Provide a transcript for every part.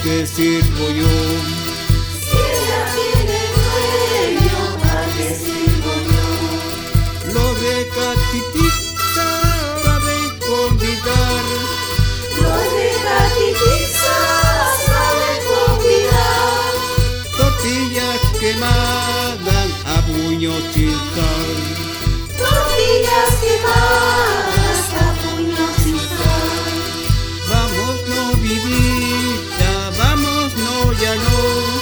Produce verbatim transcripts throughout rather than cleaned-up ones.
qué sirvo yo? Si ella tiene dueño, ¿para qué sirvo yo? Los de Catitiza saben convidar, Los de Catitiza saben convidar, tortillas quemadas a puño sin sal. tortillas quemadas a puño sin sal. Vamos no vivita, vamos no ya no.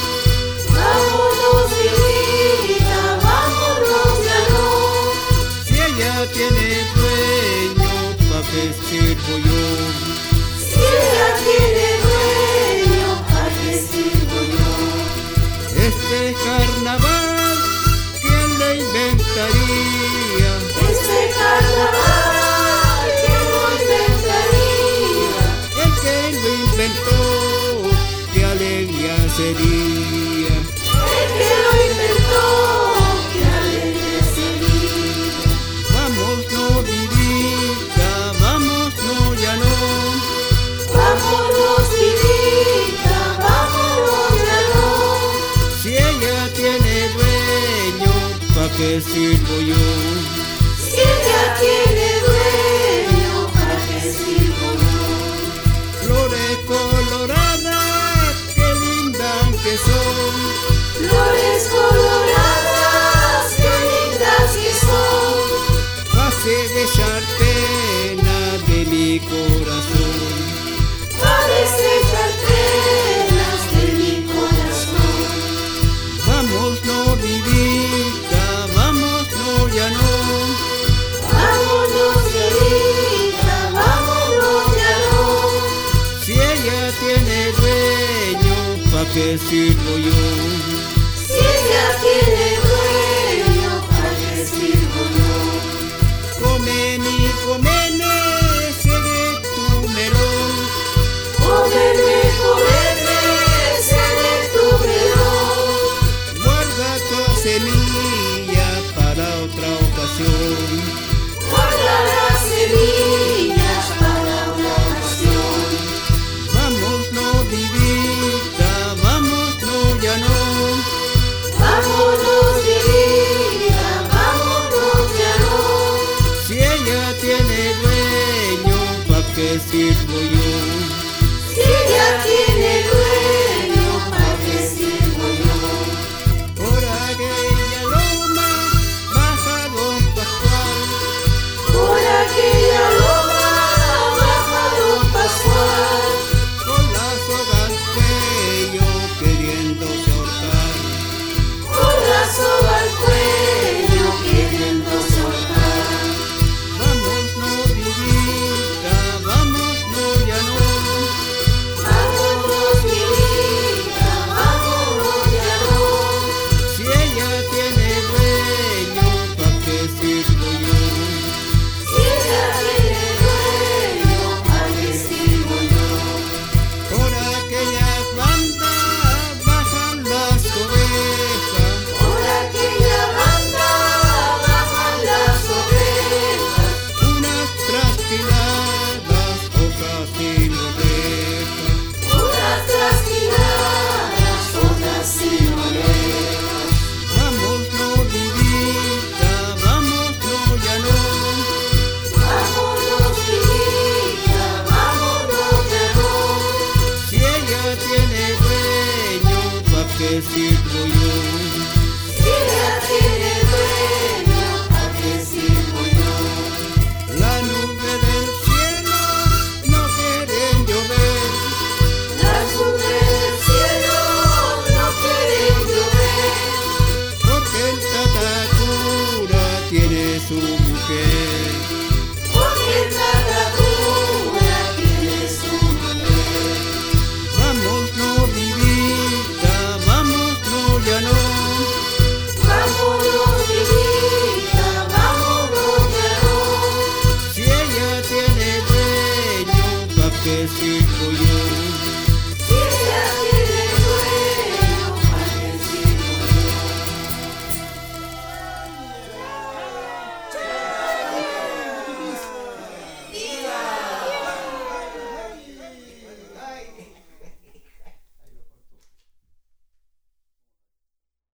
Vámonos, vivita, vámonos ya no. Si ella tiene dueño, ¿pa' qué sirvo yo? Si ella tiene dueño, ¿para qué sirvo yo? Este carnaval, ¿quién le inventaría? Este carnaval, ¿quién lo inventaría? El que lo inventó, qué alegría sería. El que lo inventó, qué alegre sería. Vamos no vivita, vamos no ya no. Vámonos, vivita, vámonos ya no. Si ella tiene dueño, ¿pa' qué sirvo yo? Si ella tiene dueño, ¿para qué sirvo yo? Flores coloradas, qué lindas que son. Flores coloradas, qué lindas que son. Hace de echar pena de mi corazón. Parece echar penas de mi corazón. Vamos no vivita, vamos no ya no. Vámonos, vivita, vámonos ya no. Si ella tiene dueño, ¿pa' qué sirvo yo? Si ella tiene dueño, ¿para qué sirvo yo? Comen y comen ese tu melón. Cómeme, cómeme, seré tu melón. Guarda tu semilla para otra ocasión. Guarda las semillas para una ocasión. Vamos no vivita, vamos no ya no. Vámonos, vivita, vámonos ya no. Si ella tiene dueño, ¿pa' qué sirvo yo? Si ella tiene dueño, ¿para qué sirvo yo? Por aquella loma baja Don Pascual, Por aquella loma baja Don Pascual, con la soga al cuello queriéndose ahorcar. con la soga al cuello queriéndose ahorcar. Vamos no vivita, vamos no ya no. Vámonos, vivita, vámonos ya no. Si ella tiene dueño, ¿pa' qué sirvo yo? Si ella tiene dueño, ¿para qué sirvo yo? Por aquella banda bajan las ovejas, Por aquella banda bajan las ovejas, unas trasquiladas, otras sin